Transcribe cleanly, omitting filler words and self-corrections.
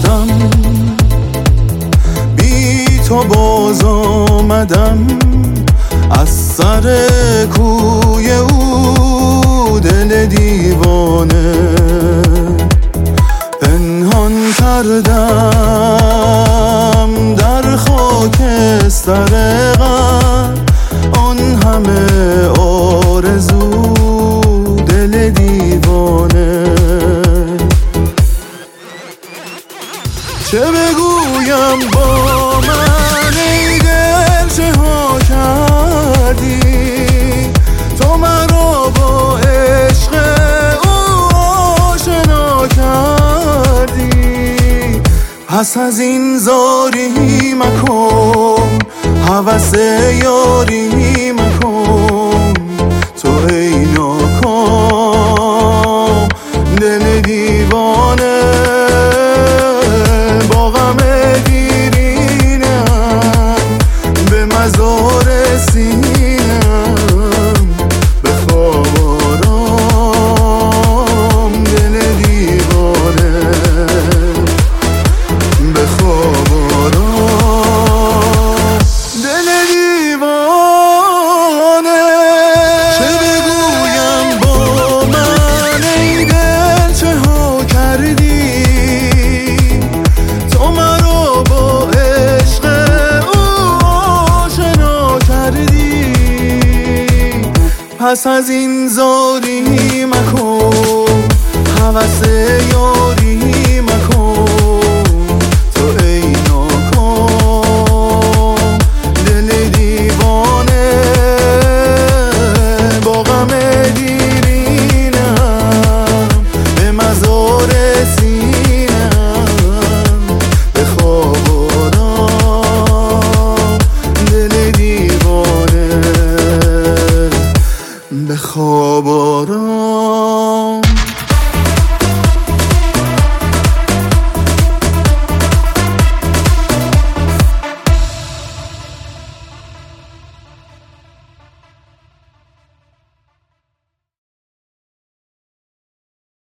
رفتم، بی تو باز آمدم از سر کوی او. دل دیوانه پنهان کردم در خاکستر غم، آن همه آرزو. دل دیوانه چه بگویم با من ای دل، چه ها کردی تو مرا با عشق او آشنا کردی. پس از این زاری مکن، هوس یاری مکن، تو ای ناکام دل دیوانه. با غم دیرینم به مزار سینم، به خواب آرام دل دیوانه، به خواب آرام دل دیوانه. چه بگویم با من ای دل، چه ها کردی تو مرا با عشق او آشنا کردی. پس از این زاری